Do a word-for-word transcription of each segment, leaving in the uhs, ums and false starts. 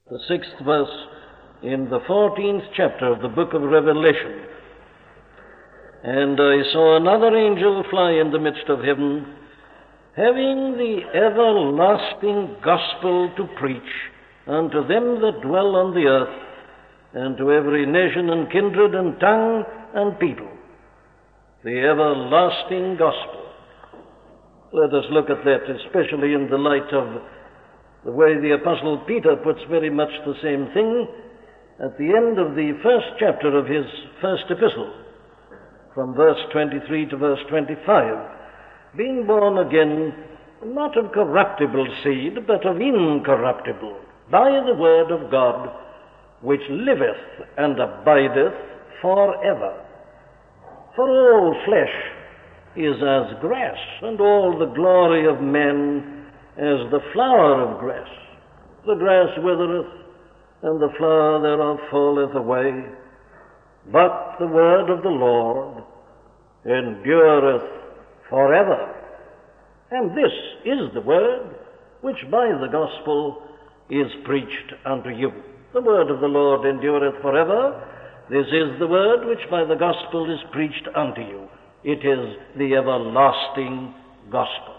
the sixth verse in the fourteenth chapter of the book of Revelation. And I saw another angel fly in the midst of heaven, having the everlasting gospel to preach unto them that dwell on the earth, and to every nation and kindred and tongue and people, the everlasting gospel. Let us look at that, especially in the light of the way the Apostle Peter puts very much the same thing at the end of the first chapter of his first epistle, from verse twenty-three to verse twenty-five. Being born again, not of corruptible seed, but of incorruptible, by the word of God, which liveth and abideth forever. For all flesh is as grass, and all the glory of men as the flower of grass. The grass withereth, and the flower thereof falleth away. But the word of the Lord endureth forever. And this is the word which by the gospel is preached unto you. The word of the Lord endureth forever. This is the word which by the gospel is preached unto you. It is the everlasting gospel.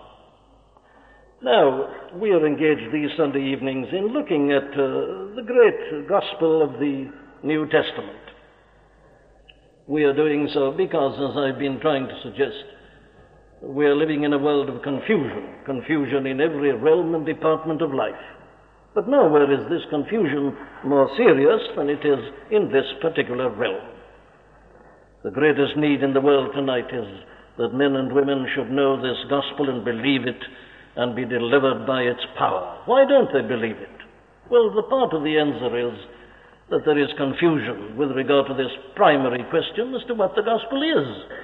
Now, we are engaged these Sunday evenings in looking at uh, the great gospel of the New Testament. We are doing so because, as I've been trying to suggest, we are living in a world of confusion, confusion in every realm and department of life. But nowhere is this confusion more serious than it is in this particular realm. The greatest need in the world tonight is that men and women should know this gospel and believe it and be delivered by its power. Why don't they believe it? Well, the part of the answer is that there is confusion with regard to this primary question as to what the gospel is.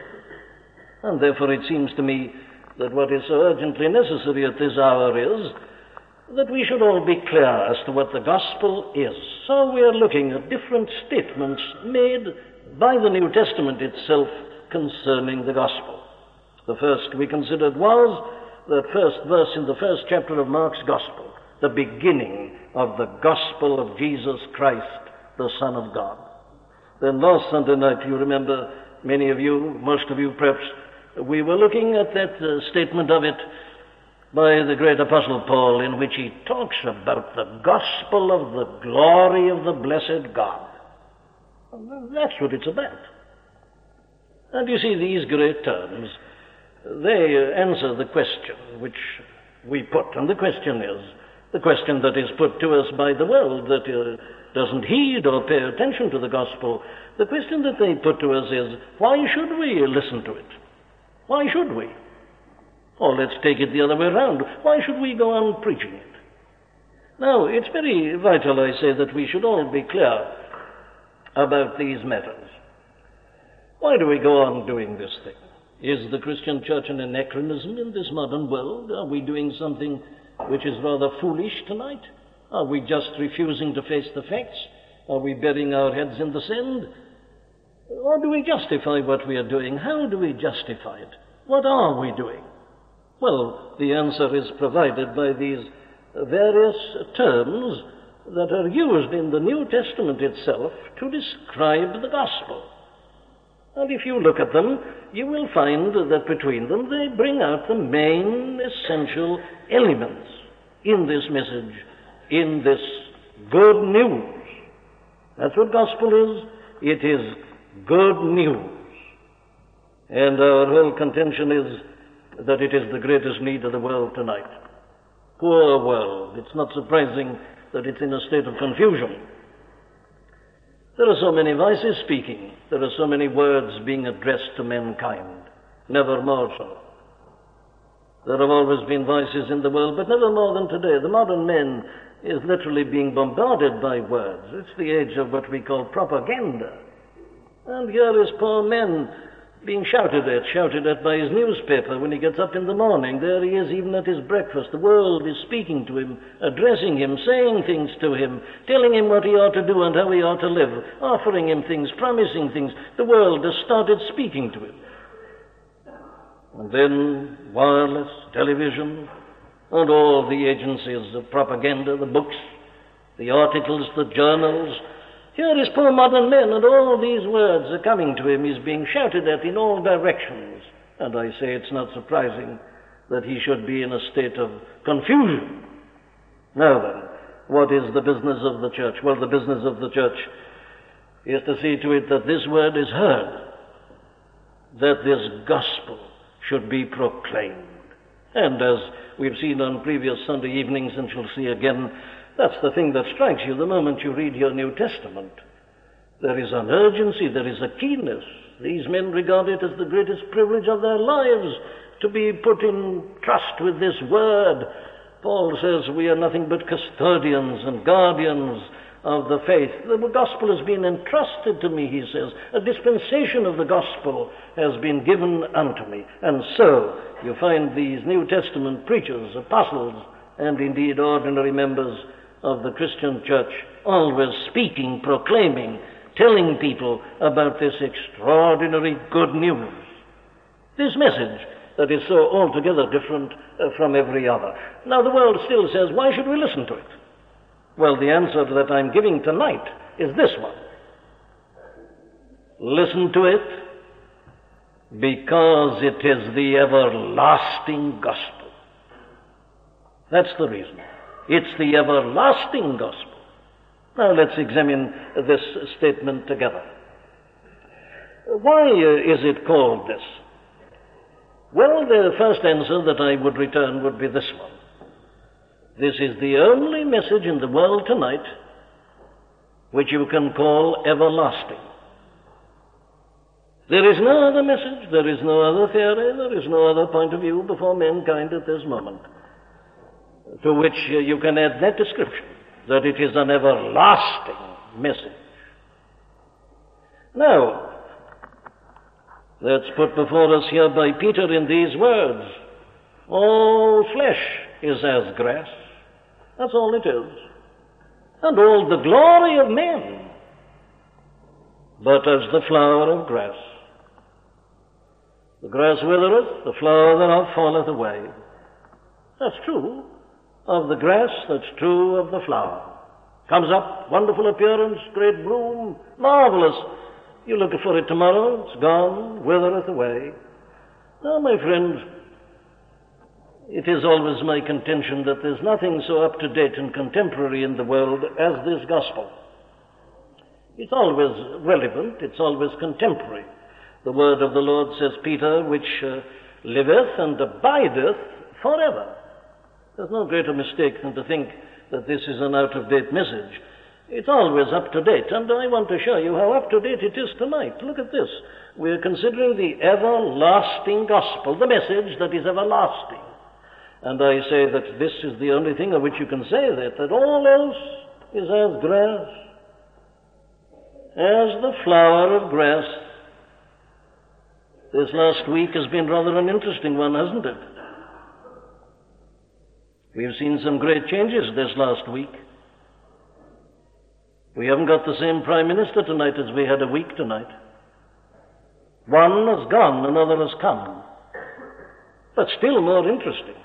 And therefore it seems to me that what is so urgently necessary at this hour is that we should all be clear as to what the gospel is. So we are looking at different statements made by the New Testament itself concerning the gospel. The first we considered was that first verse in the first chapter of Mark's gospel, the beginning of the gospel of Jesus Christ, the Son of God. Then last Sunday night, you remember, many of you, most of you perhaps, we were looking at that uh, statement of it by the great Apostle Paul, in which he talks about the gospel of the glory of the blessed God. That's what it's about. And you see, these great terms, they answer the question which we put. And the question is, the question that is put to us by the world that uh, doesn't heed or pay attention to the gospel, the question that they put to us is, why should we listen to it? Why should we? Or let's take it the other way around. Why should we go on preaching it? Now, it's very vital, I say, that we should all be clear about these matters. Why do we go on doing this thing? Is the Christian church an anachronism in this modern world? Are we doing something which is rather foolish tonight? Are we just refusing to face the facts? Are we burying our heads in the sand? Or do we justify what we are doing? How do we justify it? What are we doing? Well, the answer is provided by these various terms that are used in the New Testament itself to describe the gospel. And if you look at them, you will find that between them they bring out the main essential elements in this message, in this good news. That's what gospel is. It is good news. And our whole contention is that it is the greatest need of the world tonight. Poor world. It's not surprising that it's in a state of confusion. There are so many voices speaking. There are so many words being addressed to mankind. Never more so. There have always been voices in the world, but never more than today. The modern man is literally being bombarded by words. It's the age of what we call propaganda. And here is poor man being shouted at, shouted at by his newspaper when he gets up in the morning. There he is even at his breakfast. The world is speaking to him, addressing him, saying things to him, telling him what he ought to do and how he ought to live, offering him things, promising things. The world has started speaking to him. And then wireless, television, and all the agencies of propaganda, the books, the articles, the journals. Here is poor modern man, and all these words are coming to him. He's being shouted at in all directions. And I say it's not surprising that he should be in a state of confusion. Now then, what is the business of the church? Well, the business of the church is to see to it that this word is heard, that this gospel should be proclaimed. And as we've seen on previous Sunday evenings and shall see again, that's the thing that strikes you the moment you read your New Testament. There is an urgency, there is a keenness. These men regard it as the greatest privilege of their lives to be put in trust with this word. Paul says we are nothing but custodians and guardians of the faith. The gospel has been entrusted to me, he says. A dispensation of the gospel has been given unto me. And so you find these New Testament preachers, apostles, and indeed ordinary members of the Christian church always speaking, proclaiming, telling people about this extraordinary good news. This message that is so altogether different uh, from every other. Now the world still says, why should we listen to it? Well, the answer that I'm giving tonight is this one. Listen to it because it is the everlasting gospel. That's the reason. It's the everlasting gospel. Now let's examine this statement together. Why is it called this? Well, the first answer that I would return would be this one. This is the only message in the world tonight which you can call everlasting. There is no other message, there is no other theory, there is no other point of view before mankind at this moment to which you can add that description, that it is an everlasting message. Now, that's put before us here by Peter in these words. All flesh is as grass. That's all it is. And all the glory of men, but as the flower of grass. The grass withereth, the flower thereof falleth away. That's true of the grass, that's true of the flower. Comes up, wonderful appearance, great bloom, marvelous. You look for it tomorrow, it's gone, withereth away. Now, my friends, it is always my contention that there's nothing so up-to-date and contemporary in the world as this gospel. It's always relevant, it's always contemporary. The word of the Lord, says Peter, which uh, liveth and abideth forever. There's no greater mistake than to think that this is an out-of-date message. It's always up-to-date, and I want to show you how up-to-date it is tonight. Look at this. We're considering the everlasting gospel, the message that is everlasting. And I say that this is the only thing of which you can say that, that all else is as grass, as the flower of grass. This last week has been rather an interesting one, hasn't it? We've seen some great changes this last week. We haven't got the same Prime Minister tonight as we had a week tonight. One has gone, another has come. But still more interesting.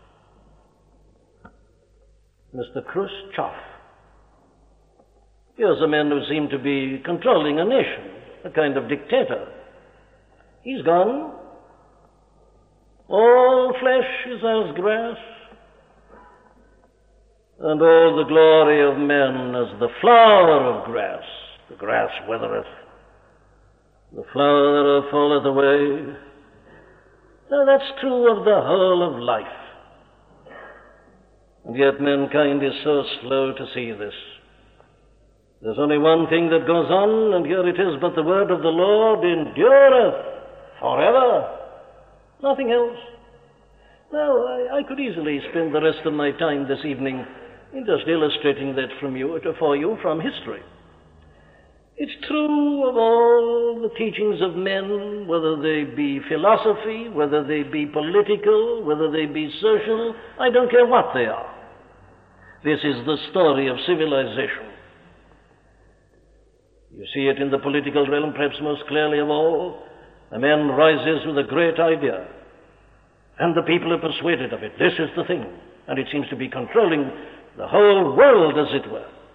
Mister Khrushchev. Here's a man who seemed to be controlling a nation, a kind of dictator. He's gone. All flesh is as grass, and all the glory of men as the flower of grass. The grass withereth, the flower thereof falleth away. Now that's true of the whole of life. And yet mankind is so slow to see this. There's only one thing that goes on, and here it is, but the word of the Lord endureth forever. Nothing else. Now, I, I could easily spend the rest of my time this evening in just illustrating that from you, for you from history. It's true of all the teachings of men, whether they be philosophy, whether they be political, whether they be social, I don't care what they are. This is the story of civilization. You see it in the political realm perhaps most clearly of all. A man rises with a great idea, and the people are persuaded of it. This is the thing, and it seems to be controlling the whole world, as it were.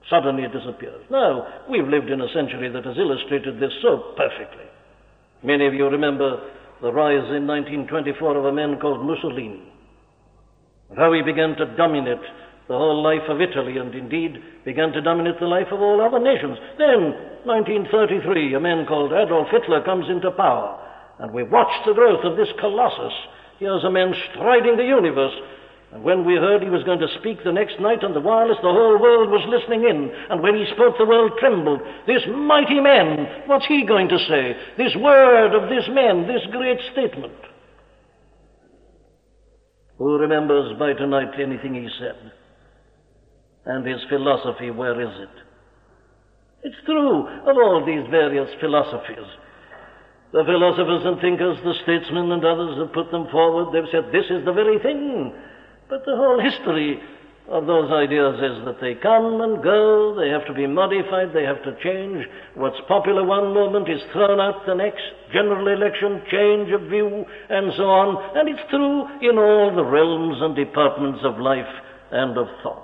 Suddenly it disappears. Now, we've lived in a century that has illustrated this so perfectly. Many of you remember the rise in nineteen twenty-four of a man called Mussolini, and how he began to dominate the whole life of Italy, and indeed began to dominate the life of all other nations. Then, nineteen thirty-three, a man called Adolf Hitler comes into power, and we watched the growth of this colossus. Here's a man striding the universe, and when we heard he was going to speak the next night on the wireless, the whole world was listening in, and when he spoke, the world trembled. This mighty man, what's he going to say? This word of this man, this great statement. Who remembers by tonight anything he said? And his philosophy, where is it? It's true of all these various philosophies. The philosophers and thinkers, the statesmen and others have put them forward. They've said this is the very thing. But the whole history of those ideas is that they come and go, they have to be modified, they have to change. What's popular one moment is thrown out the next. General election, change of view, and so on. And it's true in all the realms and departments of life and of thought.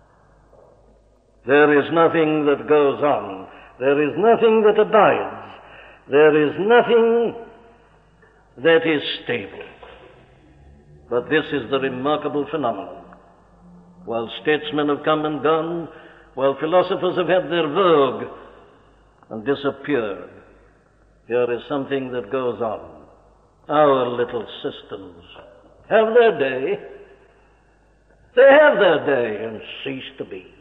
There is nothing that goes on. There is nothing that abides. There is nothing that is stable. But this is the remarkable phenomenon. While statesmen have come and gone, while philosophers have had their vogue and disappeared, here is something that goes on. Our little systems have their day. They have their day and cease to be.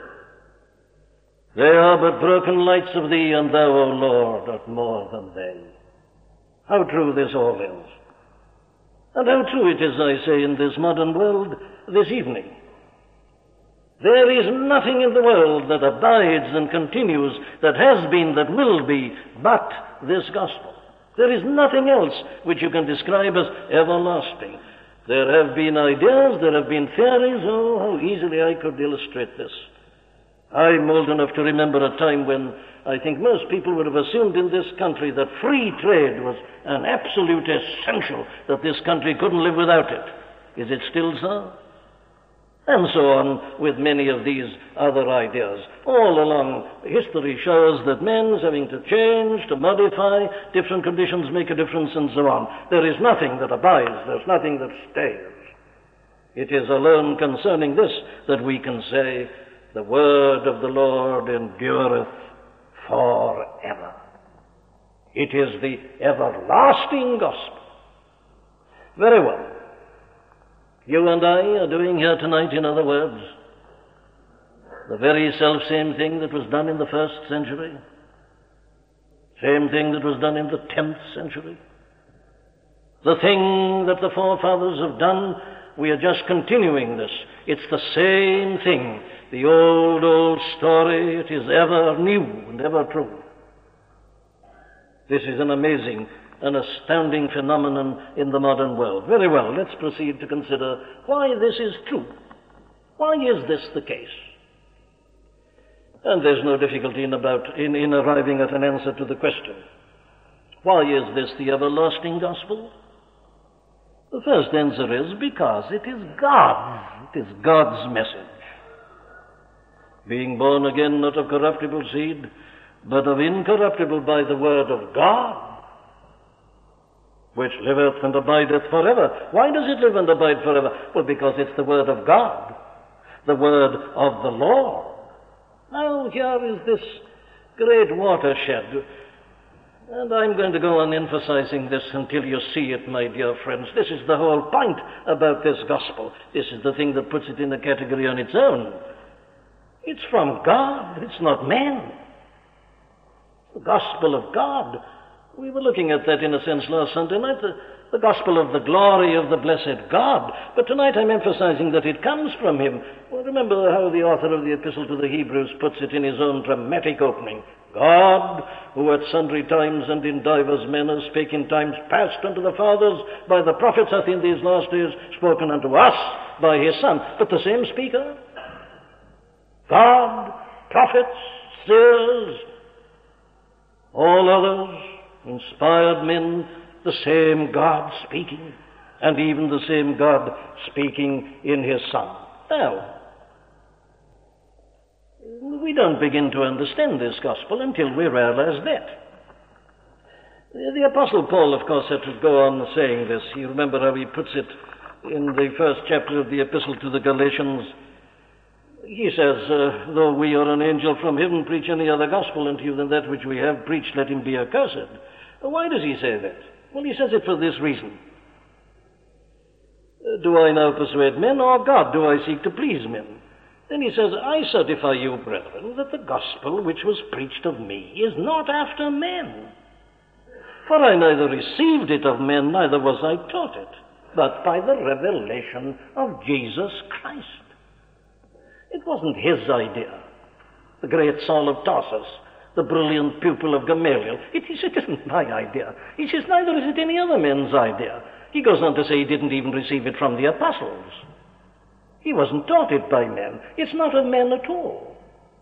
They are but broken lights of thee, and thou, O Lord, art more than they. How true this all is. And how true it is, I say, in this modern world this evening. There is nothing in the world that abides and continues, that has been, that will be, but this gospel. There is nothing else which you can describe as everlasting. There have been ideas, there have been theories. Oh, how easily I could illustrate this. I'm old enough to remember a time when I think most people would have assumed in this country that free trade was an absolute essential, that this country couldn't live without it. Is it still so? And so on with many of these other ideas. All along, history shows that men's having to change, to modify, different conditions make a difference, and so on. There is nothing that abides, there's nothing that stays. It is alone concerning this that we can say, the word of the Lord endureth forever. It is the everlasting gospel. Very well. You and I are doing here tonight, in other words, the very self-same thing that was done in the first century, same thing that was done in the tenth century. The thing that the forefathers have done, we are just continuing this. It's the same thing. The old, old story, it is ever new and ever true. This is an amazing, an astounding phenomenon in the modern world. Very well, let's proceed to consider why this is true. Why is this the case? And there's no difficulty in, about, in, in arriving at an answer to the question. Why is this the everlasting gospel? The first answer is because it is God's. It is God's message. Being born again not of corruptible seed, but of incorruptible by the word of God, which liveth and abideth forever. Why does it live and abide forever? Well, because it's the word of God, the word of the Lord. Now, here is this great watershed, and I'm going to go on emphasizing this until you see it, my dear friends. This is the whole point about this gospel. This is the thing that puts it in a category on its own. It's from God, it's not man. The gospel of God. We were looking at that in a sense last Sunday night, the, the gospel of the glory of the blessed God. But tonight I'm emphasizing that it comes from him. Well, remember how the author of the Epistle to the Hebrews puts it in his own dramatic opening. God, who at sundry times and in divers manners spake in times past unto the fathers by the prophets, hath in these last days spoken unto us by his Son. But the same speaker, God, prophets, seers, all others, inspired men, the same God speaking, and even the same God speaking in his Son. Now, We don't begin to understand this gospel until we realize that. The Apostle Paul, of course, had to go on saying this. You remember how he puts it in the first chapter of the Epistle to the Galatians. He says, uh, though we or an angel from heaven preach any other gospel unto you than that which we have preached, let him be accursed. Why does he say that? Well, he says it for this reason. Uh, do I now persuade men, or God do I seek to please men? Then he says, I certify you, brethren, that the gospel which was preached of me is not after men. For I neither received it of men, neither was I taught it, but by the revelation of Jesus Christ. It wasn't his idea, the great Saul of Tarsus, the brilliant pupil of Gamaliel. It, is, it isn't my idea. He says, neither is it any other man's idea. He goes on to say he didn't even receive it from the apostles. He wasn't taught it by men. It's not of men at all.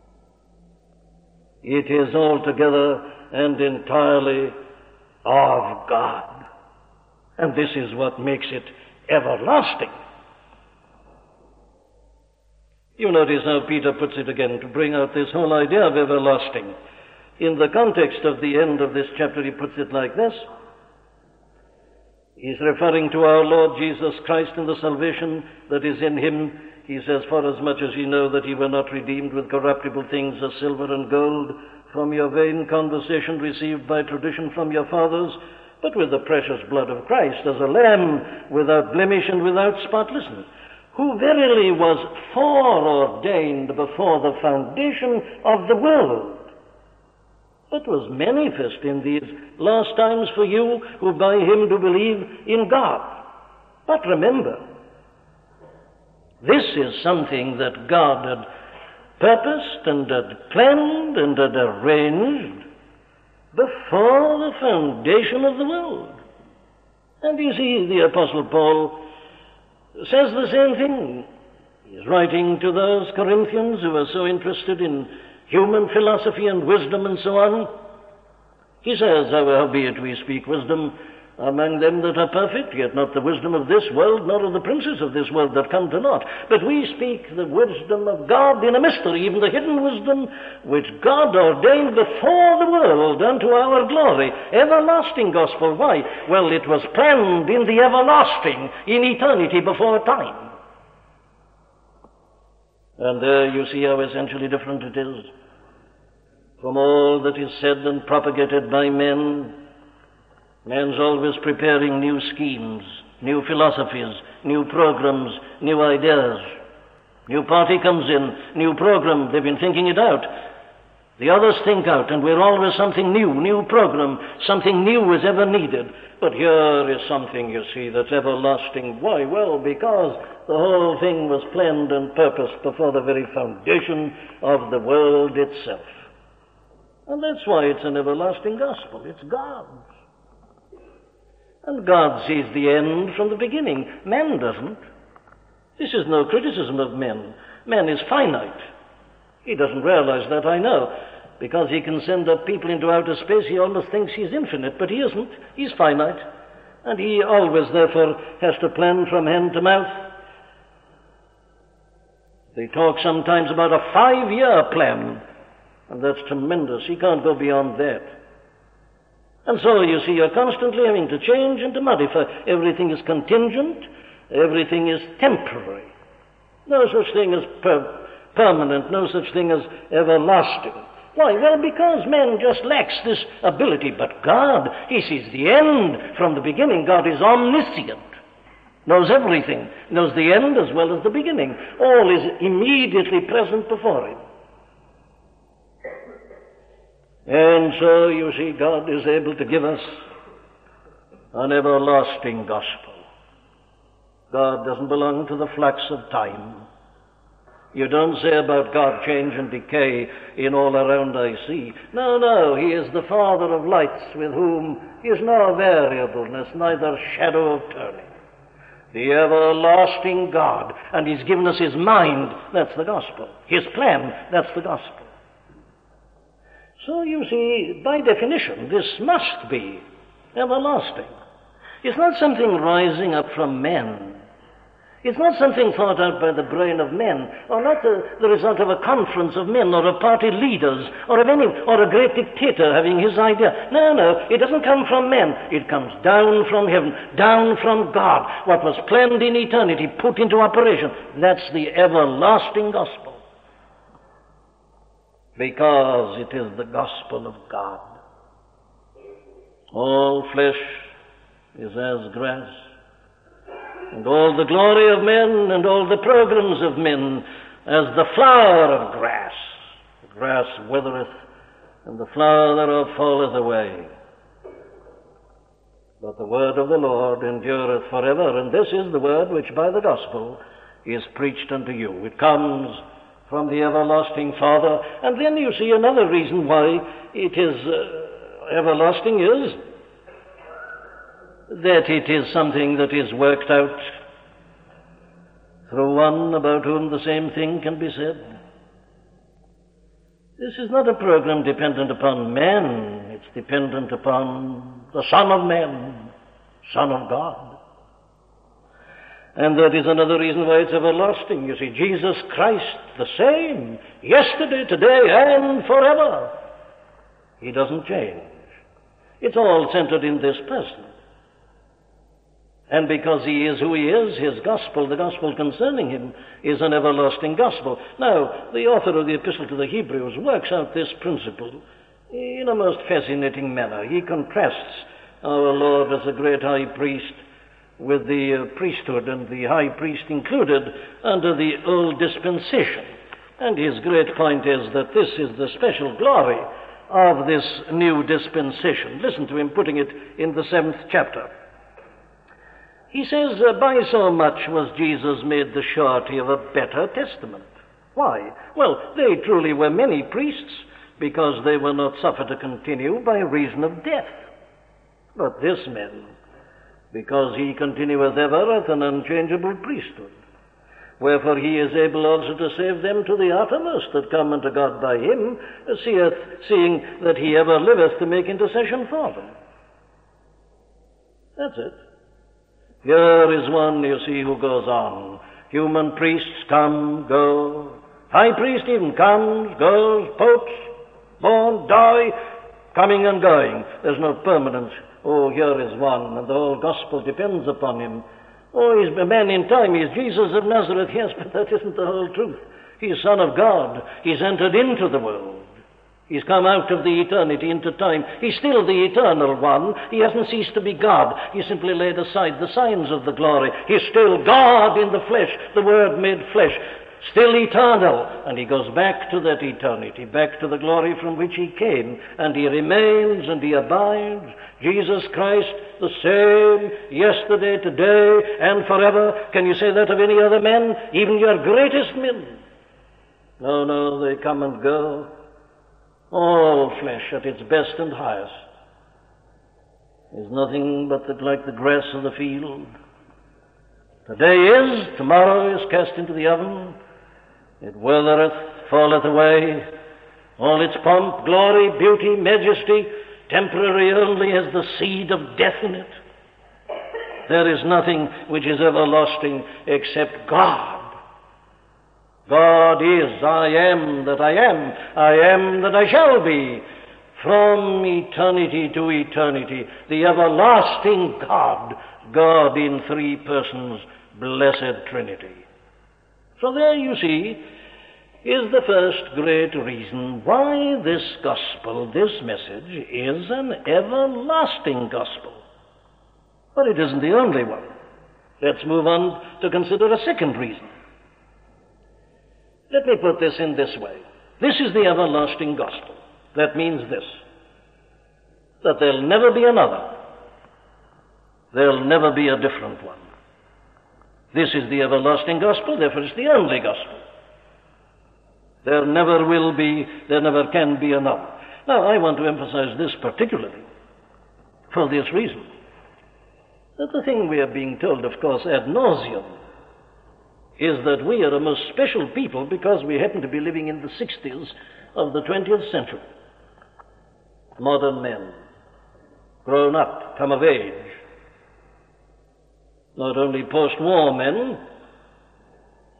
It is altogether and entirely of God. And this is what makes it everlasting. You notice how Peter puts it again to bring out this whole idea of everlasting. In the context of the end of this chapter, he puts it like this. He's referring to our Lord Jesus Christ and the salvation that is in him. He says, for as much as ye know that ye were not redeemed with corruptible things as silver and gold from your vain conversation received by tradition from your fathers, but with the precious blood of Christ as a lamb without blemish and without spot. Listen, who verily was foreordained before the foundation of the world, but was manifest in these last times for you who by him do believe in God. But remember, this is something that God had purposed and had planned and had arranged before the foundation of the world. And you see, the Apostle Paul says the same thing. He's writing to those Corinthians who are so interested in human philosophy and wisdom and so on. He says, howbeit we speak wisdom among them that are perfect, yet not the wisdom of this world, nor of the princes of this world that come to naught. But we speak the wisdom of God in a mystery, even the hidden wisdom which God ordained before the world unto our glory. Everlasting gospel. Why? Well, it was planned in the everlasting, in eternity before time. And there you see how essentially different it is from all that is said and propagated by men. Man's always preparing new schemes, new philosophies, new programs, new ideas. New party comes in, new program, they've been thinking it out. The others think out, and we're always something new, new program, something new is ever needed. But here is something, you see, that's everlasting. Why? Well, because the whole thing was planned and purposed before the very foundation of the world itself. And that's why it's an everlasting gospel. It's God's. And God sees the end from the beginning. Man doesn't. This is no criticism of men. Man is finite. He doesn't realize that, I know. Because he can send up people into outer space, he almost thinks he's infinite, but he isn't. He's finite. And he always, therefore, has to plan from hand to mouth. They talk sometimes about a five-year plan, and that's tremendous. He can't go beyond that. And so, you see, you're constantly having to change and to modify. Everything is contingent. Everything is temporary. No such thing as per- permanent. No such thing as everlasting. Why? Well, because man just lacks this ability. But God, he sees the end from the beginning. God is omniscient. Knows everything. Knows the end as well as the beginning. All is immediately present before him. And so, you see, God is able to give us an everlasting gospel. God doesn't belong to the flux of time. You don't say about God change and decay in all around I see. No, no, he is the Father of lights, with whom is no variableness, neither shadow of turning. The everlasting God, and he's given us his mind, that's the gospel. His plan, that's the gospel. So, you see, by definition, this must be everlasting. It's not something rising up from men. It's not something thought out by the brain of men, or not the, the result of a conference of men, or of party leaders, or of any, or a great dictator having his idea. No, no, it doesn't come from men. It comes down from heaven, down from God. What was planned in eternity, put into operation. That's the everlasting gospel. Because it is the gospel of God. All flesh is as grass, and all the glory of men and all the programs of men as the flower of grass. The grass withereth, and the flower thereof falleth away. But the word of the Lord endureth forever, and this is the word which by the gospel is preached unto you. It comes from the everlasting Father. And then you see another reason why it is uh, everlasting is that it is something that is worked out through one about whom the same thing can be said. This is not a program dependent upon man. It's dependent upon the Son of Man, Son of God. And that is another reason why it's everlasting. You see, Jesus Christ, the same, yesterday, today, and forever. He doesn't change. It's all centered in this person. And because he is who he is, his gospel, the gospel concerning him, is an everlasting gospel. Now, the author of the Epistle to the Hebrews works out this principle in a most fascinating manner. He contrasts our Lord as a great high priest with the uh, priesthood and the high priest included under the old dispensation. And his great point is that this is the special glory of this new dispensation. Listen to him putting it in the seventh chapter. He says, uh, by so much was Jesus made the surety of a better testament. Why? Well, they truly were many priests, because they were not suffered to continue by reason of death. But this man, because he continueth ever at an unchangeable priesthood, wherefore he is able also to save them to the uttermost that come unto God by him, seeth, seeing that he ever liveth to make intercession for them. That's it. Here is one, you see, who goes on. Human priests come, go. High priest even comes, goes. Popes, born, die, coming and going. There's no permanence. Oh, here is one, and the whole gospel depends upon him. Oh, he's a man in time. He's Jesus of Nazareth. Yes, but that isn't the whole truth. He's Son of God. He's entered into the world. He's come out of the eternity into time. He's still the eternal one. He hasn't ceased to be God. He simply laid aside the signs of the glory. He's still God in the flesh, the Word made flesh, still eternal. And he goes back to that eternity, back to the glory from which he came. And he remains and he abides. Jesus Christ, the same, yesterday, today, and forever. Can you say that of any other man? Even your greatest men? No, no, they come and go. All flesh at its best and highest is nothing but that, like the grass of the field. Today is, tomorrow is cast into the oven. It withereth, falleth away. All its pomp, glory, beauty, majesty, temporary only as the seed of death in it. There is nothing which is everlasting except God. God is, I am that I am, I am that I shall be, from eternity to eternity, the everlasting God, God in three persons, blessed Trinity. So there you see is the first great reason why this gospel, this message, is an everlasting gospel. But it isn't the only one. Let's move on to consider a second reason. Let me put this in this way. This is the everlasting gospel. That means this, that there'll never be another. There'll never be a different one. This is the everlasting gospel, therefore it's the only gospel. There never will be, there never can be another. Now, I want to emphasize this particularly for this reason, that the thing we are being told, of course, ad nauseum, is that we are a most special people because we happen to be living in the sixties of the twentieth century. Modern men, grown up, come of age. Not only post-war men,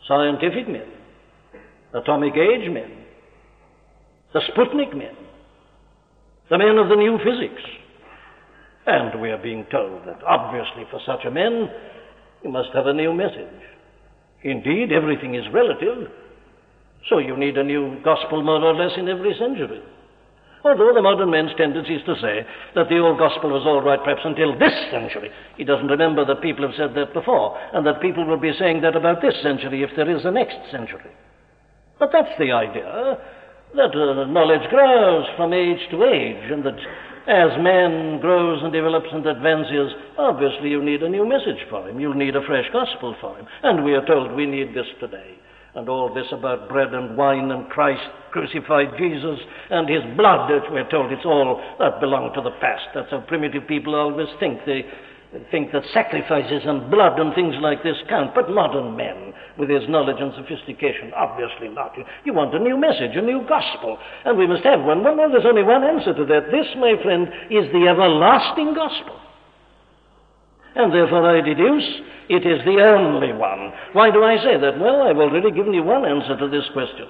scientific men, atomic age men, the Sputnik men, the men of the new physics. And we are being told that obviously for such a man, you must have a new message. Indeed, everything is relative, so you need a new gospel more or less in every century. Although the modern man's tendency is to say that the old gospel was all right perhaps until this century. He doesn't remember that people have said that before, and that people will be saying that about this century if there is a next century. But that's the idea, that uh, knowledge grows from age to age, and that as man grows and develops and advances, obviously you need a new message for him. You'll need a fresh gospel for him. And we are told we need this today. And all this about bread and wine and Christ, crucified Jesus, and his blood, that we're told it's all that belong to the past. That's how primitive people always think. They think that sacrifices and blood and things like this count. But modern men, with his knowledge and sophistication, obviously not. You want a new message, a new gospel, and we must have one. Well, no, there's only one answer to that. This, my friend, is the everlasting gospel. And therefore I deduce it is the only one. Why do I say that? Well, I've already given you one answer to this question.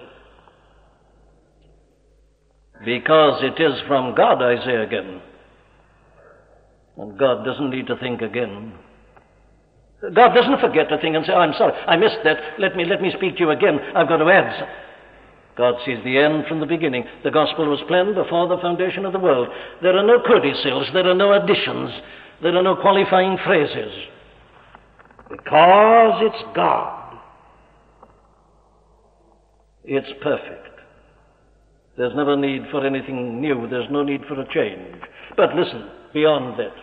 Because it is from God, I say again. And God doesn't need to think again. God doesn't forget to think and say, oh, I'm sorry, I missed that. Let me, let me speak to you again. I've got to add. God sees the end from the beginning. The gospel was planned before the foundation of the world. There are no codicils. There are no additions. There are no qualifying phrases. Because it's God. It's perfect. There's never need for anything new. There's no need for a change. But listen, beyond that,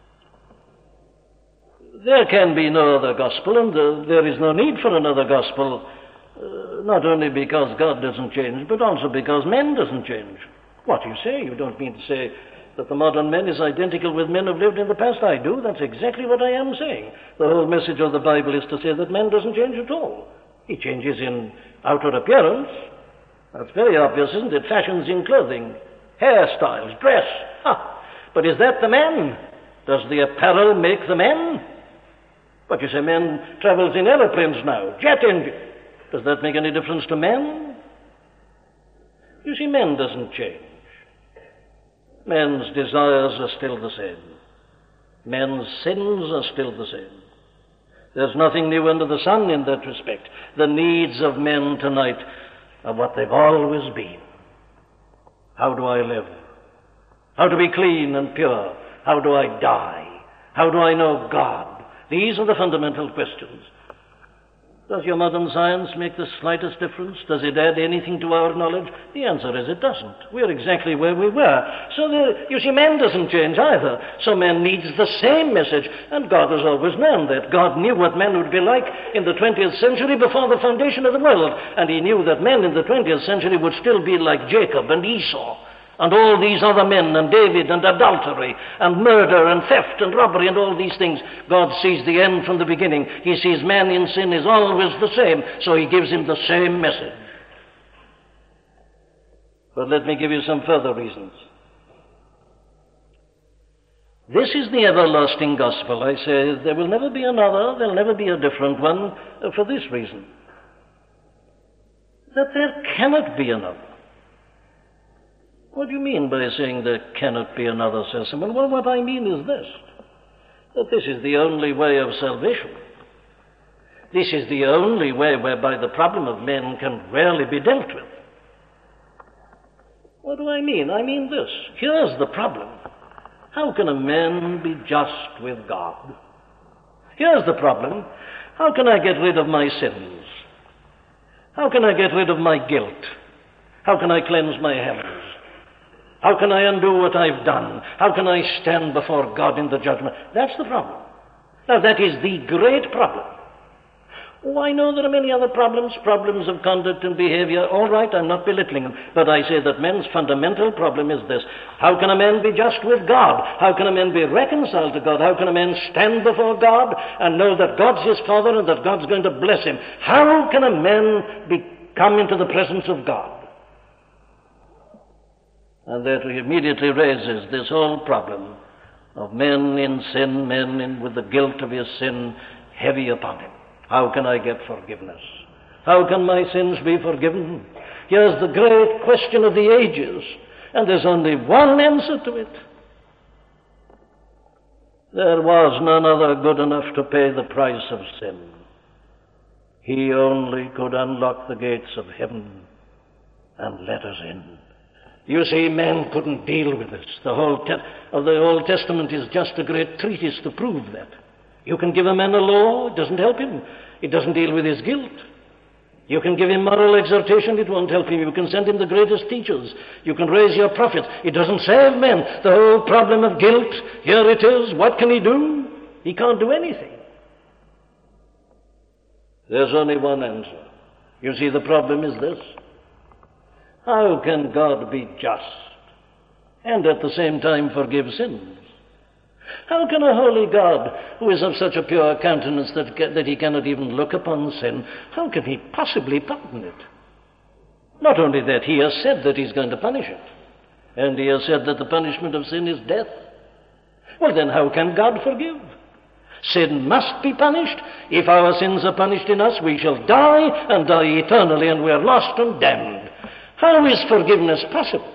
there can be no other gospel, and uh, there is no need for another gospel, uh, not only because God doesn't change, but also because man doesn't change. What do you say? You don't mean to say that the modern man is identical with men who've lived in the past? I do. That's exactly what I am saying. The whole message of the Bible is to say that man doesn't change at all. He changes in outer appearance. That's very obvious, isn't it? Fashions in clothing, hairstyles, dress. Ah, but is that the man? Does the apparel make the man? But you say man travels in aeroplanes now, jet engine. Does that make any difference to man? You see, man doesn't change. Man's desires are still the same. Man's sins are still the same. There's nothing new under the sun in that respect. The needs of men tonight are what they've always been. How do I live? How to be clean and pure? How do I die? How do I know God? These are the fundamental questions. Does your modern science make the slightest difference? Does it add anything to our knowledge? The answer is it doesn't. We're exactly where we were. So, the, you see, man doesn't change either. So man needs the same message, and God has always known that. God knew what man would be like in the twentieth century before the foundation of the world, and he knew that men in the twentieth century would still be like Jacob and Esau, and all these other men, and David, and adultery, and murder, and theft, and robbery, and all these things. God sees the end from the beginning. He sees man in sin is always the same, so he gives him the same message. But let me give you some further reasons. This is the everlasting gospel. I say there will never be another, there'll never be a different one, uh, for this reason. That there cannot be another. What do you mean by saying there cannot be another, says someone? Well, what I mean is this, that this is the only way of salvation. This is the only way whereby the problem of men can rarely be dealt with. What do I mean? I mean this. Here's the problem. How can a man be just with God? Here's the problem. How can I get rid of my sins? How can I get rid of my guilt? How can I cleanse my hands? How can I undo what I've done? How can I stand before God in the judgment? That's the problem. Now, that is the great problem. Oh, I know there are many other problems, problems of conduct and behavior. All right, I'm not belittling them. But I say that man's fundamental problem is this. How can a man be just with God? How can a man be reconciled to God? How can a man stand before God and know that God's his Father and that God's going to bless him? How can a man be, come into the presence of God? And that immediately raises this whole problem of men in sin, men in, with the guilt of his sin heavy upon him. How can I get forgiveness? How can my sins be forgiven? Here's the great question of the ages, and there's only one answer to it. There was none other good enough to pay the price of sin. He only could unlock the gates of heaven and let us in. You see, man couldn't deal with this. The whole te- of the Old Testament is just a great treatise to prove that. You can give a man a law, it doesn't help him. It doesn't deal with his guilt. You can give him moral exhortation, it won't help him. You can send him the greatest teachers. You can raise your prophets. It doesn't save men. The whole problem of guilt, here it is. What can he do? He can't do anything. There's only one answer. You see, the problem is this. How can God be just and at the same time forgive sins? How can a holy God, who is of such a pure countenance that, that he cannot even look upon sin, how can he possibly pardon it? Not only that, he has said that he's going to punish it, and he has said that the punishment of sin is death. Well, then how can God forgive? Sin must be punished. If our sins are punished in us, we shall die, and die eternally, and we are lost and damned. How is forgiveness possible?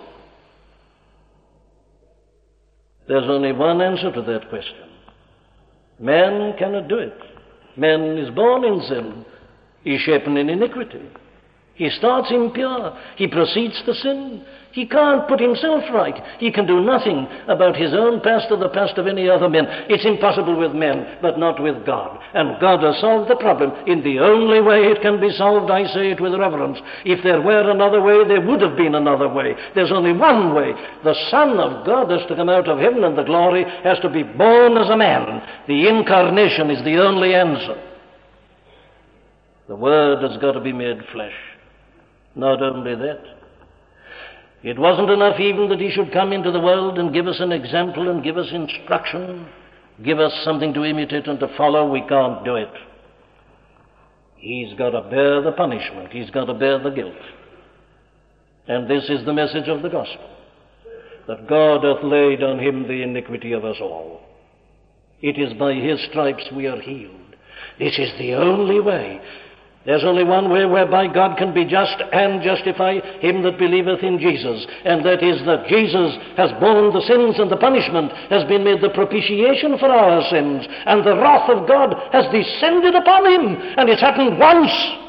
There's only one answer to that question. Man cannot do it. Man is born in sin. He's shapen in iniquity. He starts impure. He proceeds to sin. He can't put himself right. He can do nothing about his own past or the past of any other men. It's impossible with men, but not with God. And God has solved the problem in the only way it can be solved. I say it with reverence. If there were another way, there would have been another way. There's only one way. The Son of God has to come out of heaven, and the glory has to be born as a man. The incarnation is the only answer. The Word has got to be made flesh. Not only that, it wasn't enough even that he should come into the world and give us an example and give us instruction, give us something to imitate and to follow. We can't do it. He's got to bear the punishment. He's got to bear the guilt. And this is the message of the gospel, that God hath laid on him the iniquity of us all. It is by his stripes we are healed. This is the only way. There's only one way whereby God can be just and justify him that believeth in Jesus, and that is that Jesus has borne the sins, and the punishment has been made the propitiation for our sins, and the wrath of God has descended upon him, and it's happened once.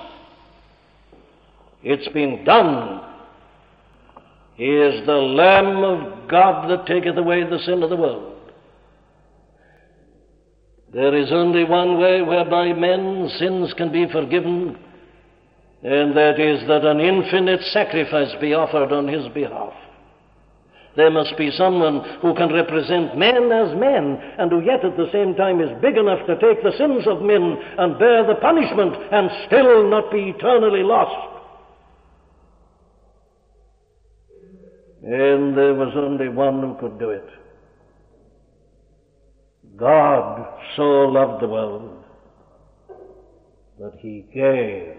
It's been done. He is the Lamb of God that taketh away the sin of the world. There is only one way whereby men's sins can be forgiven, and that is that an infinite sacrifice be offered on his behalf. There must be someone who can represent men as men, and who yet at the same time is big enough to take the sins of men and bear the punishment and still not be eternally lost. And there was only one who could do it. God so loved the world that he gave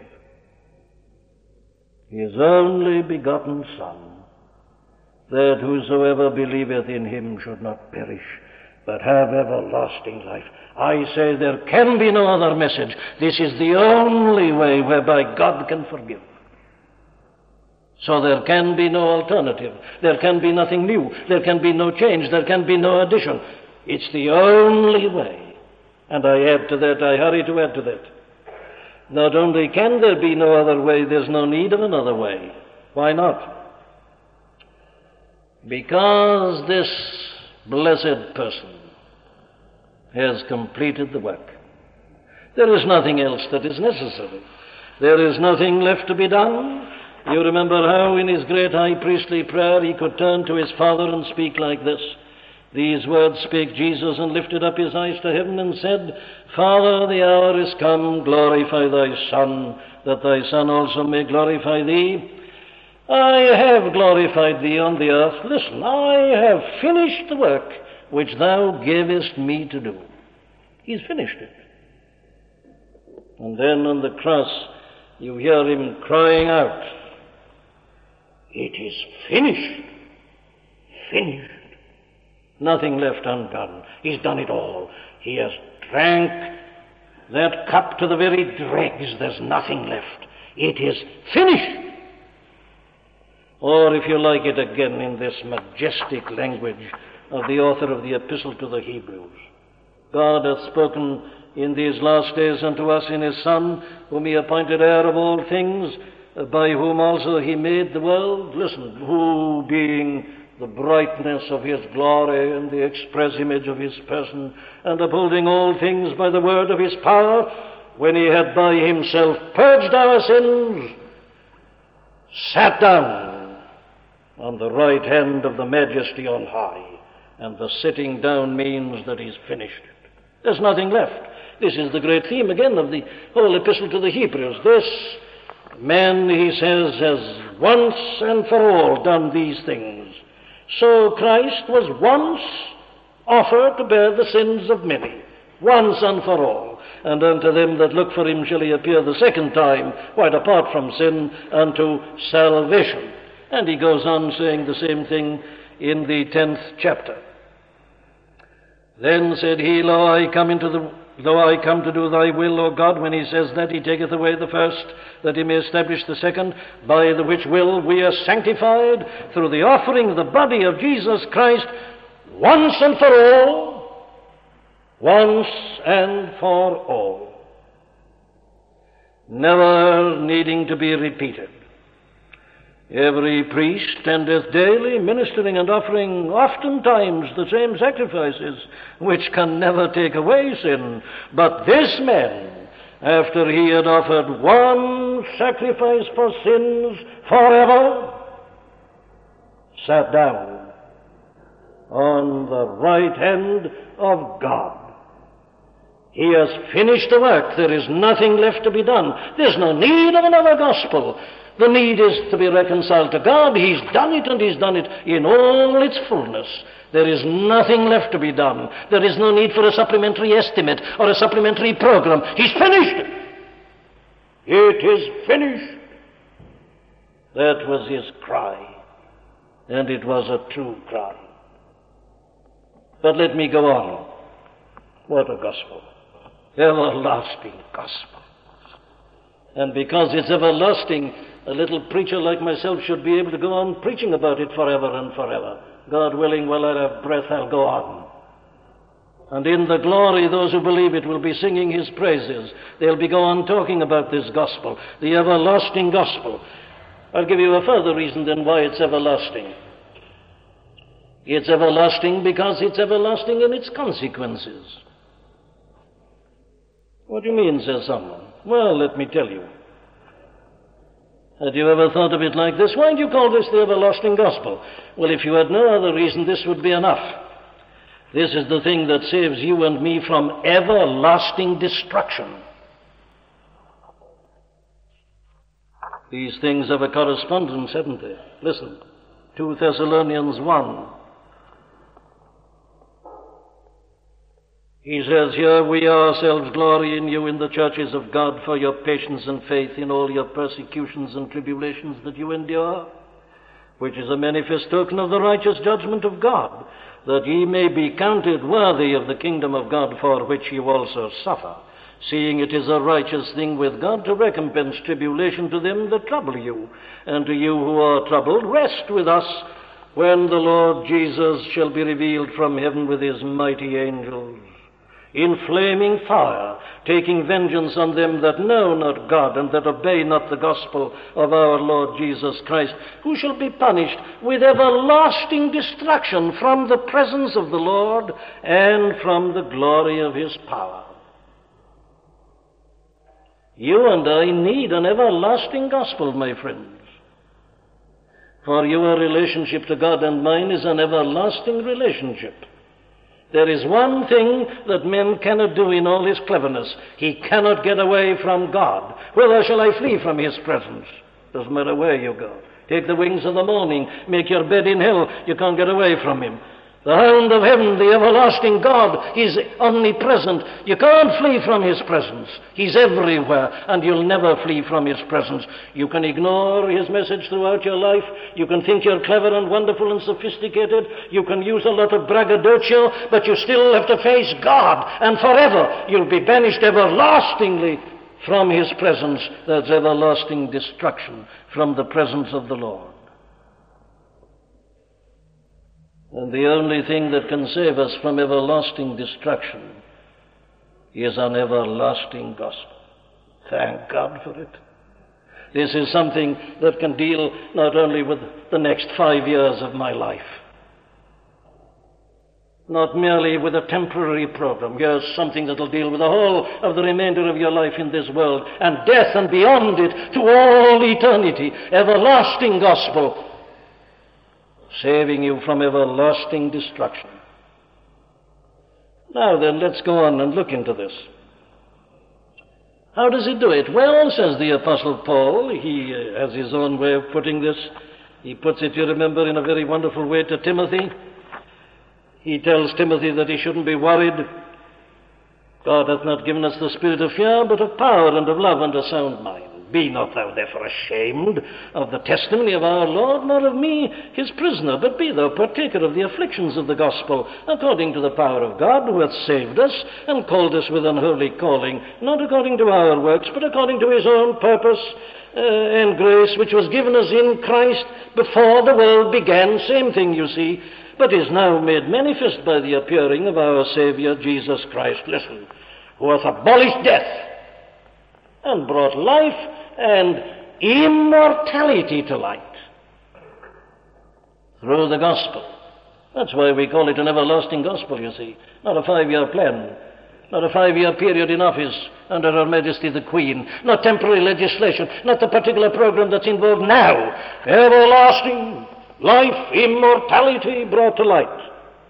his only begotten Son, that whosoever believeth in him should not perish, but have everlasting life. I say there can be no other message. This is the only way whereby God can forgive. So there can be no alternative. There can be nothing new. There can be no change. There can be no addition. It's the only way. And I add to that, I hurry to add to that. Not only can there be no other way, there's no need of another way. Why not? Because this blessed person has completed the work. There is nothing else that is necessary. There is nothing left to be done. You remember how in his great high priestly prayer he could turn to his Father and speak like this. These words spake Jesus, and lifted up his eyes to heaven and said, Father, the hour is come, glorify thy Son, that thy Son also may glorify thee. I have glorified thee on the earth. Listen, I have finished the work which thou gavest me to do. He's finished it. And then on the cross, you hear him crying out, It is finished. Finished. Nothing left undone. He's done it all. He has drank that cup to the very dregs. There's nothing left. It is finished. Or, if you like it again, in this majestic language of the author of the Epistle to the Hebrews, God hath spoken in these last days unto us in his Son, whom he appointed heir of all things, by whom also he made the world. Listen, who being the brightness of his glory and the express image of his person, and upholding all things by the word of his power, when he had by himself purged our sins, sat down on the right hand of the Majesty on high. And the sitting down means that he's finished it. There's nothing left. This is the great theme again of the whole epistle to the Hebrews. This man, he says, has once and for all done these things. So Christ was once offered to bear the sins of many, once and for all. And unto them that look for him shall he appear the second time, quite apart from sin, unto salvation. And he goes on saying the same thing in the tenth chapter. Then said he, Lo, I come into the Though I come to do thy will, O God, when he says that, he taketh away the first, that he may establish the second, by the which will we are sanctified through the offering of the body of Jesus Christ once and for all, once and for all, never needing to be repeated. Every priest tendeth daily, ministering and offering oftentimes the same sacrifices, which can never take away sin. But this man, after he had offered one sacrifice for sins forever, sat down on the right hand of God. He has finished the work. There is nothing left to be done. There's no need of another gospel. The need is to be reconciled to God. He's done it, and he's done it in all its fullness. There is nothing left to be done. There is no need for a supplementary estimate or a supplementary program. He's finished. It is finished. That was his cry, and it was a true cry. But let me go on. What a gospel. Everlasting gospel. And because it's everlasting, a little preacher like myself should be able to go on preaching about it forever and forever. God willing, while I have breath, I'll go on. And in the glory, those who believe it will be singing his praises. They'll be go on talking about this gospel, the everlasting gospel. I'll give you a further reason then why it's everlasting. It's everlasting because it's everlasting in its consequences. What do you mean, says someone? Well, let me tell you. Had you ever thought of it like this? Why do you call this the everlasting gospel? Well, if you had no other reason, this would be enough. This is the thing that saves you and me from everlasting destruction. These things have a correspondence, haven't they? Listen, Second Thessalonians one. He says here, we ourselves glory in you in the churches of God for your patience and faith in all your persecutions and tribulations that you endure, which is a manifest token of the righteous judgment of God, that ye may be counted worthy of the kingdom of God, for which you also suffer, seeing it is a righteous thing with God to recompense tribulation to them that trouble you, and to you who are troubled, rest with us when the Lord Jesus shall be revealed from heaven with his mighty angels, in flaming fire, taking vengeance on them that know not God, and that obey not the gospel of our Lord Jesus Christ, who shall be punished with everlasting destruction from the presence of the Lord and from the glory of his power. You and I need an everlasting gospel, my friends. For your relationship to God and mine is an everlasting relationship. There is one thing that man cannot do in all his cleverness. He cannot get away from God. Whither shall I flee from his presence? Doesn't matter where you go. Take the wings of the morning, make your bed in hell, you can't get away from him. The hound of heaven, the everlasting God, is omnipresent. You can't flee from his presence. He's everywhere, and you'll never flee from his presence. You can ignore his message throughout your life. You can think you're clever and wonderful and sophisticated. You can use a lot of braggadocio, but you still have to face God, and forever you'll be banished everlastingly from his presence, that's everlasting destruction from the presence of the Lord. And the only thing that can save us from everlasting destruction is an everlasting gospel. Thank God for it. This is something that can deal not only with the next five years of my life, not merely with a temporary program. Here's something that will deal with the whole of the remainder of your life in this world, and death and beyond it to all eternity. Everlasting gospel, saving you from everlasting destruction. Now then, let's go on and look into this. How does he do it? Well, says the Apostle Paul, he uh, has his own way of putting this. He puts it, you remember, in a very wonderful way to Timothy. He tells Timothy that he shouldn't be worried. God hath not given us the spirit of fear, but of power and of love and a sound mind. Be not thou therefore ashamed of the testimony of our Lord, nor of me his prisoner, but be thou partaker of the afflictions of the gospel, according to the power of God, who hath saved us, and called us with an holy calling, not according to our works, but according to his own purpose uh, and grace, which was given us in Christ before the world began. Same thing, you see, but is now made manifest by the appearing of our Savior Jesus Christ. Listen, who hath abolished death, and brought life and immortality to light through the gospel. That's why we call it an everlasting gospel, you see. Not a five-year plan, not a five-year period in office under Her Majesty the Queen, not temporary legislation, not the particular program that's involved now. Everlasting life, immortality brought to light.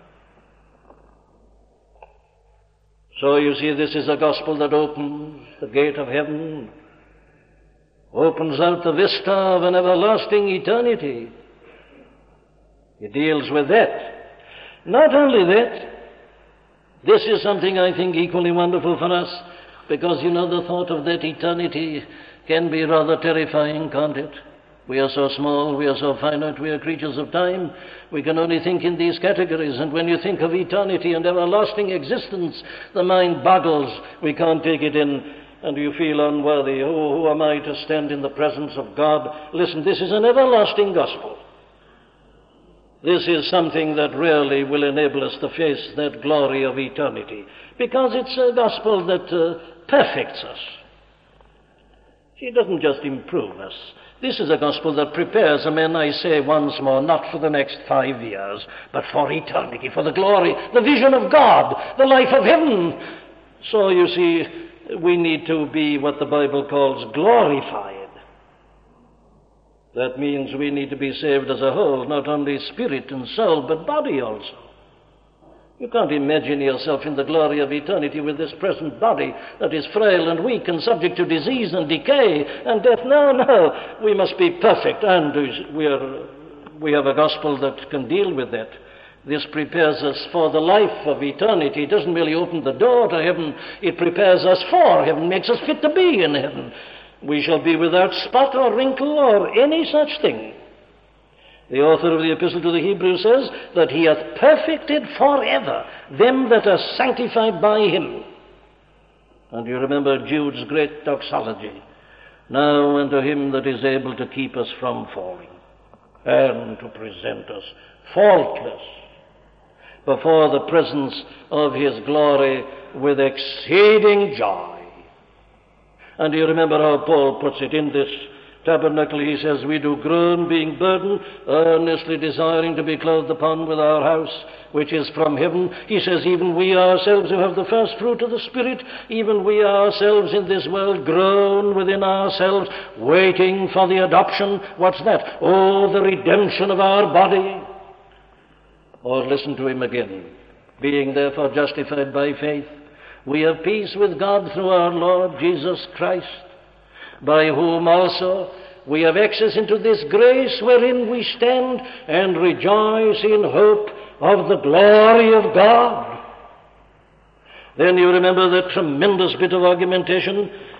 So you see, this is a gospel that opens the gate of heaven, opens out the vista of an everlasting eternity. It deals with that. Not only that, this is something I think equally wonderful for us, because, you know, the thought of that eternity can be rather terrifying, can't it? We are so small, we are so finite, we are creatures of time. We can only think in these categories, and when you think of eternity and everlasting existence, the mind boggles. We can't take it in, and you feel unworthy. Oh, who am I to stand in the presence of God? Listen, this is an everlasting gospel. This is something that really will enable us to face that glory of eternity, because it's a gospel that uh, perfects us. It doesn't just improve us. This is a gospel that prepares a man, I say once more, not for the next five years, but for eternity, for the glory, the vision of God, the life of heaven. So, you see, we need to be what the Bible calls glorified. That means we need to be saved as a whole, not only spirit and soul, but body also. You can't imagine yourself in the glory of eternity with this present body that is frail and weak and subject to disease and decay and death. No, no, we must be perfect, and we are, we have a gospel that can deal with that. This prepares us for the life of eternity. It doesn't merely open the door to heaven, it prepares us for heaven, makes us fit to be in heaven. We shall be without spot or wrinkle or any such thing. The author of the Epistle to the Hebrews says that he hath perfected forever them that are sanctified by him. And you remember Jude's great doxology. Now unto him that is able to keep us from falling, and to present us faultless before the presence of his glory with exceeding joy. And you remember how Paul puts it in this tabernacle. He says, we do groan, being burdened, earnestly desiring to be clothed upon with our house, which is from heaven. He says, even we ourselves who have the first fruit of the Spirit, even we ourselves in this world groan within ourselves, waiting for the adoption. What's that? Oh, the redemption of our body. Or listen to him again. Being therefore justified by faith, we have peace with God through our Lord Jesus Christ, by whom also we have access into this grace wherein we stand and rejoice in hope of the glory of God. Then you remember that tremendous bit of argumentation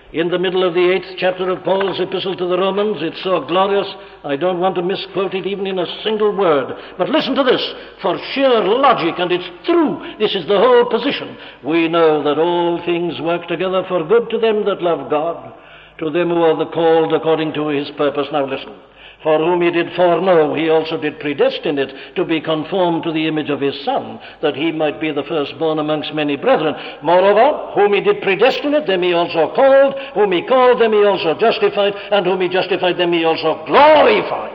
in the middle of the eighth chapter of Paul's epistle to the Romans. It's so glorious, I don't want to misquote it even in a single word. But listen to this, for sheer logic, and it's true. This is the whole position. We know that all things work together for good to them that love God, to them who are the called according to his purpose. Now listen. For whom he did foreknow, he also did predestinate to be conformed to the image of his Son, that he might be the firstborn amongst many brethren. Moreover, whom he did predestinate, them he also called. Whom he called, them he also justified. And whom he justified, them he also glorified.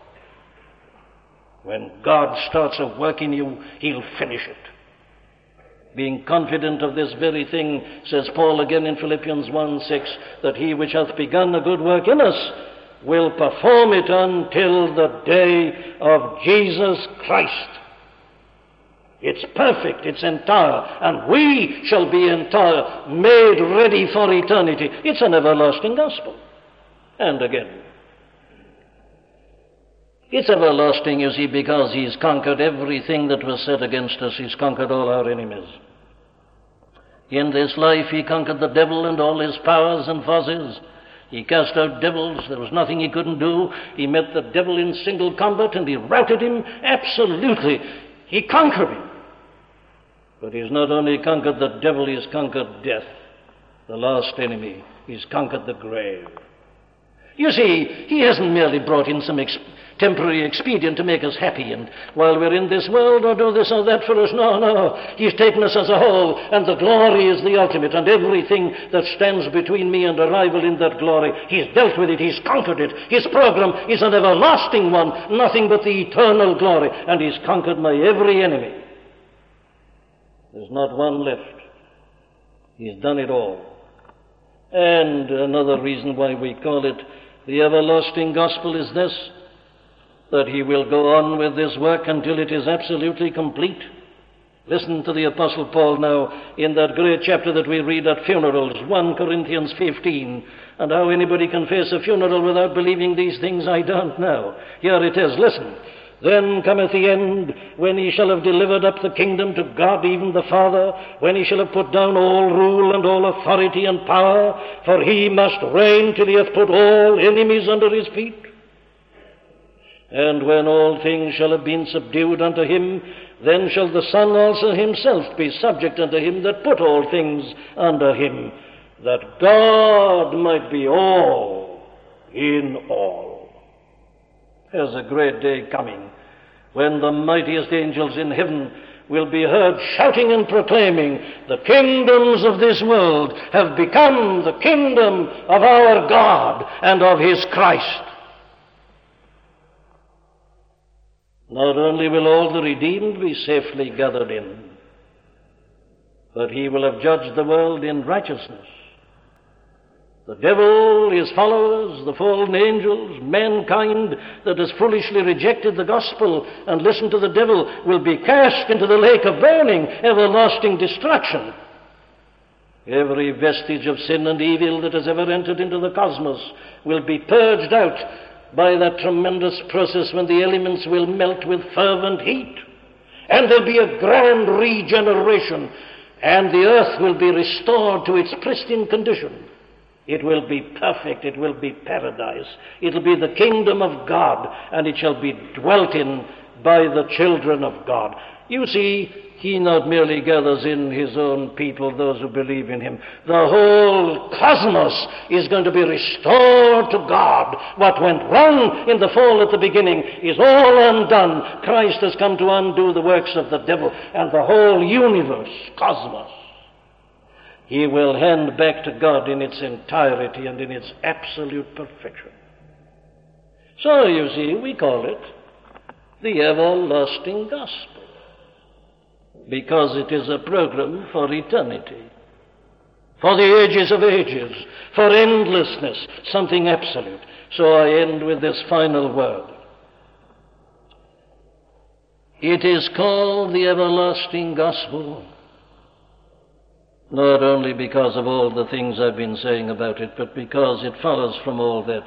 When God starts a work in you, he'll finish it. Being confident of this very thing, says Paul again in Philippians one six, that he which hath begun a good work in us will perform it until the day of Jesus Christ. It's perfect, it's entire, and we shall be entire, made ready for eternity. It's an everlasting gospel. And again, it's everlasting, you see, because he's conquered everything that was set against us. He's conquered all our enemies. In this life he conquered the devil and all his powers and forces. He cast out devils. There was nothing he couldn't do. He met the devil in single combat and he routed him absolutely. He conquered him. But he's not only conquered the devil, he's conquered death, the last enemy. He's conquered the grave. You see, he hasn't merely brought in some ex- temporary expedient to make us happy, and while we're in this world, or do this or that for us. No, no. He's taken us as a whole, and the glory is the ultimate, and everything that stands between me and arrival in that glory, he's dealt with it, he's conquered it. His program is an everlasting one, nothing but the eternal glory, and he's conquered my every enemy. There's not one left. He's done it all. And another reason why we call it the everlasting gospel is this, that he will go on with this work until it is absolutely complete. Listen to the Apostle Paul now in that great chapter that we read at funerals, First Corinthians fifteen. And how anybody can face a funeral without believing these things, I don't know. Here it is, listen. Then cometh the end, when he shall have delivered up the kingdom to God, even the Father, when he shall have put down all rule and all authority and power, for he must reign till he hath put all enemies under his feet. And when all things shall have been subdued unto him, then shall the Son also himself be subject unto him that put all things under him, that God might be all in all. There's a great day coming when the mightiest angels in heaven will be heard shouting and proclaiming, the kingdoms of this world have become the kingdom of our God and of his Christ. Not only will all the redeemed be safely gathered in, but he will have judged the world in righteousness. The devil, his followers, the fallen angels, mankind that has foolishly rejected the gospel and listened to the devil will be cast into the lake of burning, everlasting destruction. Every vestige of sin and evil that has ever entered into the cosmos will be purged out by that tremendous process when the elements will melt with fervent heat. And there'll be a grand regeneration, and the earth will be restored to its pristine condition. It will be perfect, it will be paradise. It'll be the kingdom of God, and it shall be dwelt in by the children of God. You see, he not merely gathers in his own people, those who believe in him. The whole cosmos is going to be restored to God. What went wrong in the fall at the beginning is all undone. Christ has come to undo the works of the devil, and the whole universe, cosmos, he will hand back to God in its entirety and in its absolute perfection. So, you see, we call it the everlasting gospel, because it is a program for eternity, for the ages of ages, for endlessness, something absolute. So I end with this final word. It is called the everlasting gospel, not only because of all the things I've been saying about it, but because it follows from all that,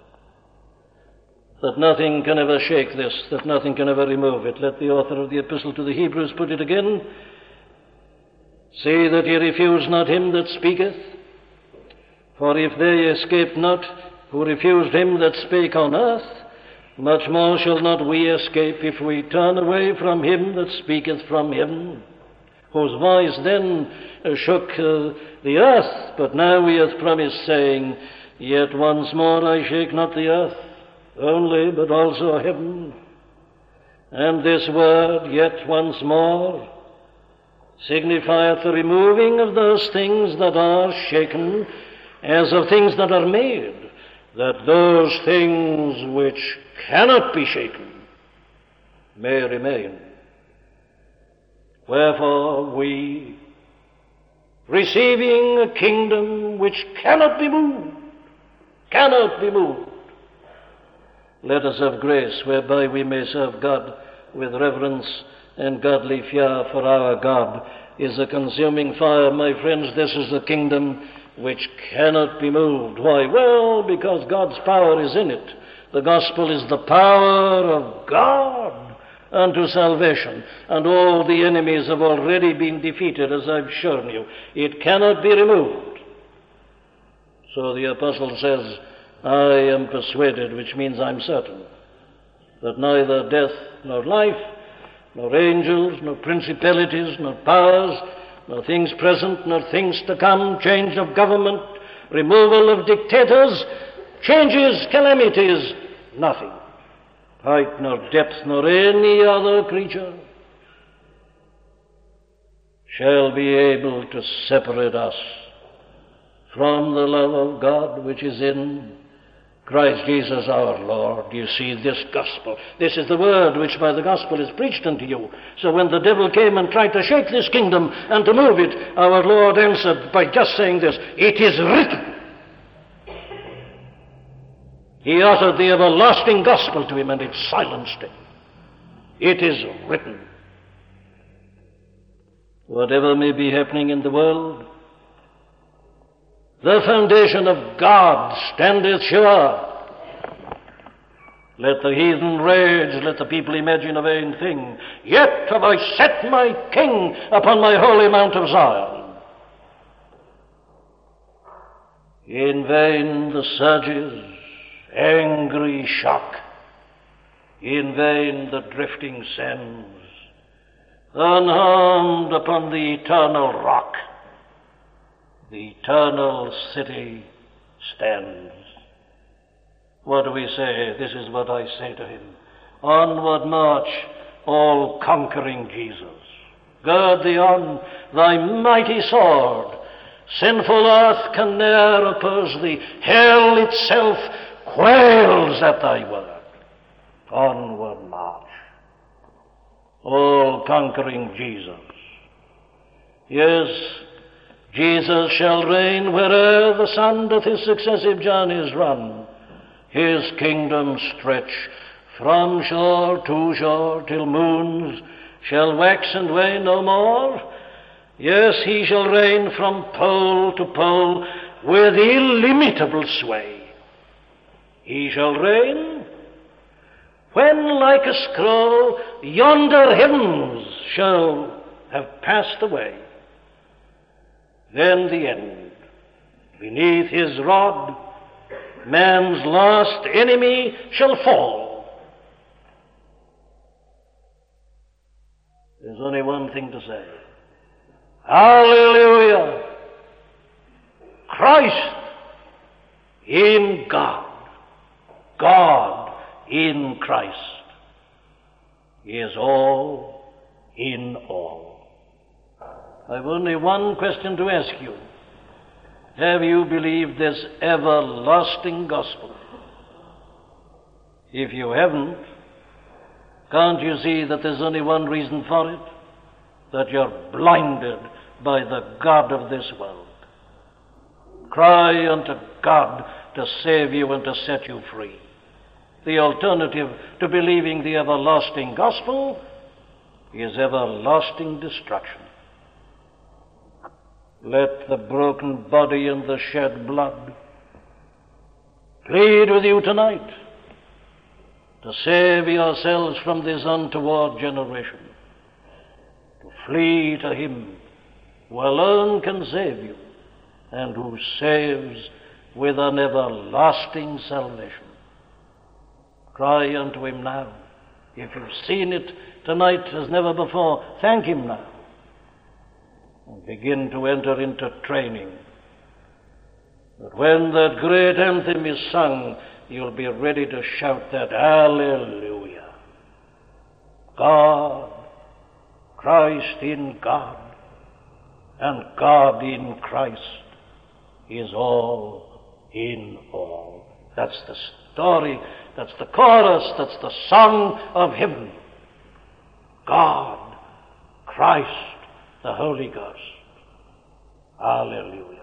that nothing can ever shake this, that nothing can ever remove it. Let the author of the Epistle to the Hebrews put it again. See that ye refuse not him that speaketh. For if they escaped not, who refused him that spake on earth, much more shall not we escape if we turn away from him that speaketh from heaven, whose voice then shook uh, the earth, but now he hath promised, saying, Yet once more I shake not the earth only, but also heaven. And this word, yet once more, signifieth the removing of those things that are shaken, as of things that are made, that those things which cannot be shaken may remain. Wherefore we, receiving a kingdom which cannot be moved, cannot be moved, let us have grace whereby we may serve God with reverence and godly fear, for our God is a consuming fire. My friends, this is a kingdom which cannot be moved. Why? Well, because God's power is in it. The gospel is the power of God unto salvation, and all the enemies have already been defeated, as I've shown you. It cannot be removed. So the apostle says, I am persuaded, which means I'm certain, that neither death nor life, nor angels, nor principalities, nor powers, nor things present, nor things to come, change of government, removal of dictators, changes, calamities, nothing, height nor depth, nor any other creature shall be able to separate us from the love of God which is in Christ Jesus our Lord. You see, this gospel, this is the word which by the gospel is preached unto you. So when the devil came and tried to shake this kingdom and to move it, our Lord answered by just saying this, it is written. He uttered the everlasting gospel to him, and it silenced him. It is written. Whatever may be happening in the world, the foundation of God standeth sure. Let the heathen rage, let the people imagine a vain thing. Yet have I set my king upon my holy mount of Zion. In vain the surges, angry shock. In vain the drifting sands. Unharmed upon the eternal rock, the eternal city stands. What do we say? This is what I say to him. Onward march, all conquering Jesus. Gird thee on thy mighty sword. Sinful earth can ne'er oppose thee. Hell itself quails at thy word. Onward march, all conquering Jesus. Yes, Jesus shall reign where'er the sun doth his successive journeys run. His kingdom stretch from shore to shore till moons shall wax and wane no more. Yes, he shall reign from pole to pole with illimitable sway. He shall reign when, like a scroll, yonder heavens shall have passed away. Then the end. Beneath his rod, man's last enemy shall fall. There's only one thing to say. Hallelujah! Christ in God. God in Christ. He is all in all. I've only one question to ask you. Have you believed this everlasting gospel? If you haven't, can't you see that there's only one reason for it? That you're blinded by the God of this world. Cry unto God to save you and to set you free. The alternative to believing the everlasting gospel is everlasting destruction. Let the broken body and the shed blood plead with you tonight to save yourselves from this untoward generation, to flee to him who alone can save you and who saves with an everlasting salvation. Cry unto him now. If you've seen it tonight as never before, thank him now. And begin to enter into training. That when that great anthem is sung, you'll be ready to shout that Hallelujah. God, Christ in God, and God in Christ is all in all. That's the story, that's the chorus, that's the song of heaven. God, Christ, the Holy Ghost. Hallelujah.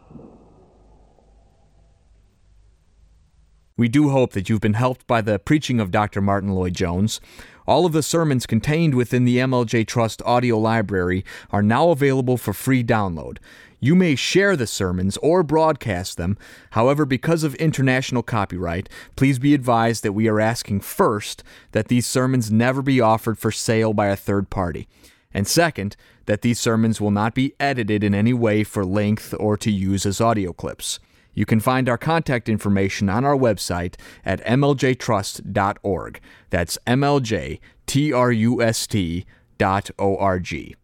We do hope that you've been helped by the preaching of Doctor Martyn Lloyd-Jones. All of the sermons contained within the M L J Trust audio library are now available for free download. You may share the sermons or broadcast them. However, because of international copyright, please be advised that we are asking first that these sermons never be offered for sale by a third party. And second, that these sermons will not be edited in any way for length or to use as audio clips. You can find our contact information on our website at m l j trust dot org. That's M L J T R U S T dot O R G.